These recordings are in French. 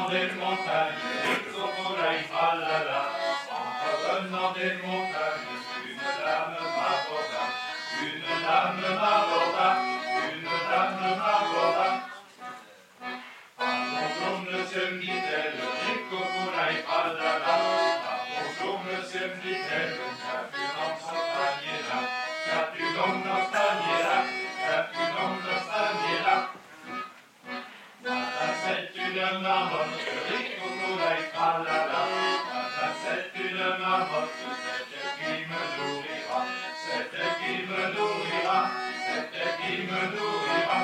des montagnes, ricocolai, tralala. En revenant des montagnes, une dame m'aborda, une dame m'aborda, une dame m'aborda. Ah bonjour monsieur, me dit-elle, ricocolai, tralala. Ah bonjour monsieur, me dit-elle, qu'as-tu dans ce panier-là? Qu'as-tu dans ce panier-là? Qu'as-tu dans ce panier-là? C'est une marmotte, ricocolai, tralala. C'est une marmotte, c'est elle qui me nourrira, c'est elle qui me nourrira, c'est elle qui me nourrira.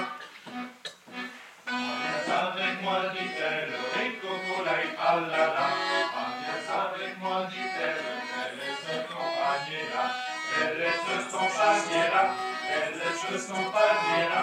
Viens avec moi, dit-elle, ricocolai, tralala. Viens avec moi, dit-elle, quel est ce compagnie-là? Quel est ce compagnie-là? Quel est ce compagnie-là?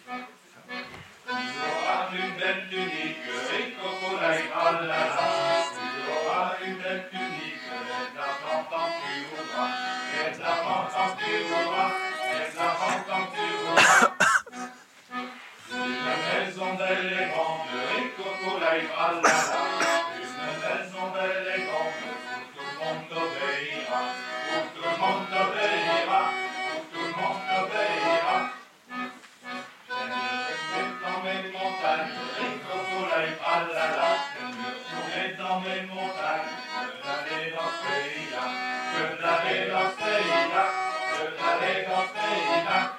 Tu auras une belle tunique, ricocolai, tralala. Tu auras une belle tunique, et d'argent quand tu voudras, et d'argent quand tu voudras, et d'argent quand tu voudras. Une maison belle et grande, ricocolai, tralala. Une maison belle et grande, où tout le monde obéira, où tout le monde obéira, où tout le monde obéira. Dans mes montagnes, ricocolai, tralala. J'aime mieux tourner dans mes montagnes que d'aller dans ce pays-là, que d'aller dans ce pays-là, que d'aller dans ce pays-là.